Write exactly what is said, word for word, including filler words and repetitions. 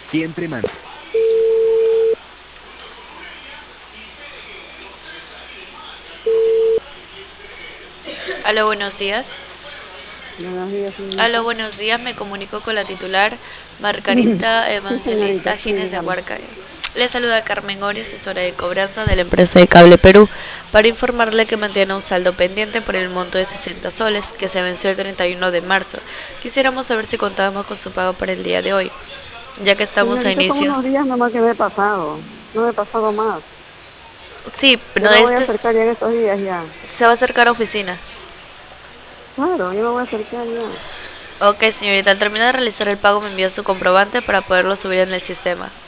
Siempre man. Aló, buenos días. Buenos días, Aló, señorita. buenos días. Me comunico con la titular Margarita Sí, señorita, Evangelista sí, Gines de dígame. Huarca. Le saluda Carmen Ori, asesora de cobranza de la empresa de Cable Perú, para informarle que mantiene un saldo pendiente por el monto de sesenta soles que se venció el treinta y uno de marzo. Quisiéramos saber si contábamos con su pago para el día de hoy, ya que estamos a Señorita, son inicio. unos días nomás que me he pasado. No me he pasado más. Sí, Yo pero me voy a este es- acercar ya en estos días ya. se va a acercar a oficina. Claro, yo me voy a acercar ya. Ok, señorita, al terminar de realizar el pago me envía su comprobante para poderlo subir en el sistema.